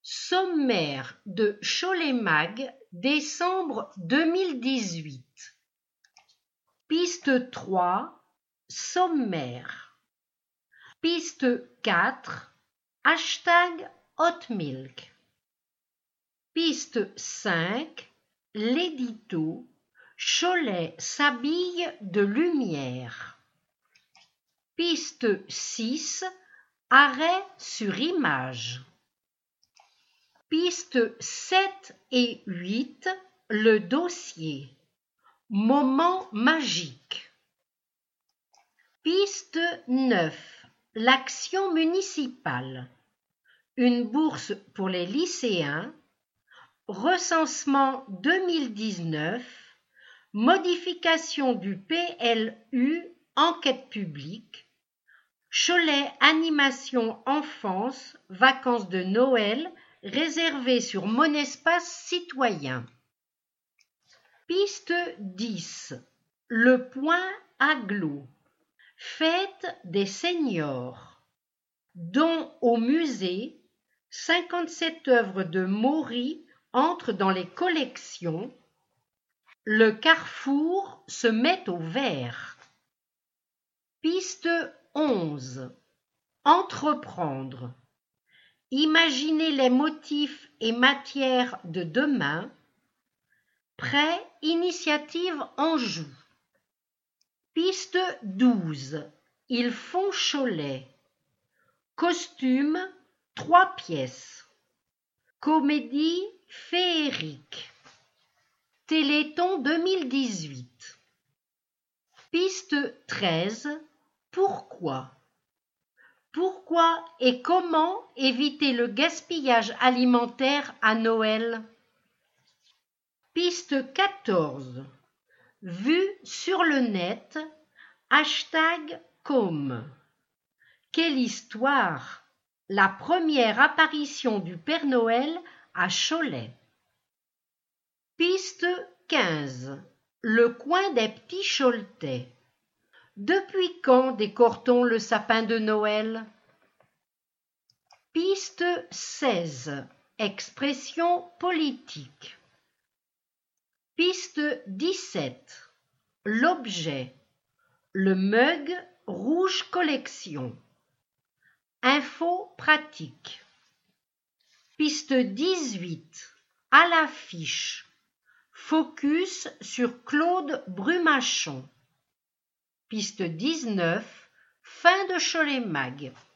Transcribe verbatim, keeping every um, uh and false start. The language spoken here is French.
Sommaire de Cholet Mag, décembre deux mille dix-huit. Piste trois, sommaire. Piste quatre, hashtag hot milk. Piste cinq, l'édito, Cholet s'habille de lumière. Piste six, arrêt sur image. Piste sept et huit, le dossier. Moment magique. Piste neuf, l'action municipale. Une bourse pour les lycéens. Recensement deux mille dix-neuf. Modification du P L U, enquête publique. Cholet animation enfance, vacances de Noël, réservé sur mon espace citoyen. Piste dix. Le point agglo. Fête des seniors. Don au musée. cinquante-sept œuvres de Maury entrent dans les collections. Le carrefour se met au vert. Piste onze. Entreprendre. Imaginez les motifs et matières de demain. Prêt, initiative Anjou. Piste douze. Ils font Cholet. Costume, trois pièces. Comédie féerique. Téléthon deux mille dix-huit. Piste treize. Pourquoi? Pourquoi et comment éviter le gaspillage alimentaire à Noël? Piste quatorze. Vue sur le net, hashtag com. Quelle histoire! La première apparition du Père Noël à Cholet. Piste quinze. Le coin des petits Choletais. Depuis quand décore-t-on le sapin de Noël? Piste seize. Expression politique. Piste dix-sept. L'objet. Le mug rouge collection. Info pratique. Piste dix-huit. À l'affiche. Focus sur Claude Brumachon. Piste dix-neuf. Fin de Cholet Mag.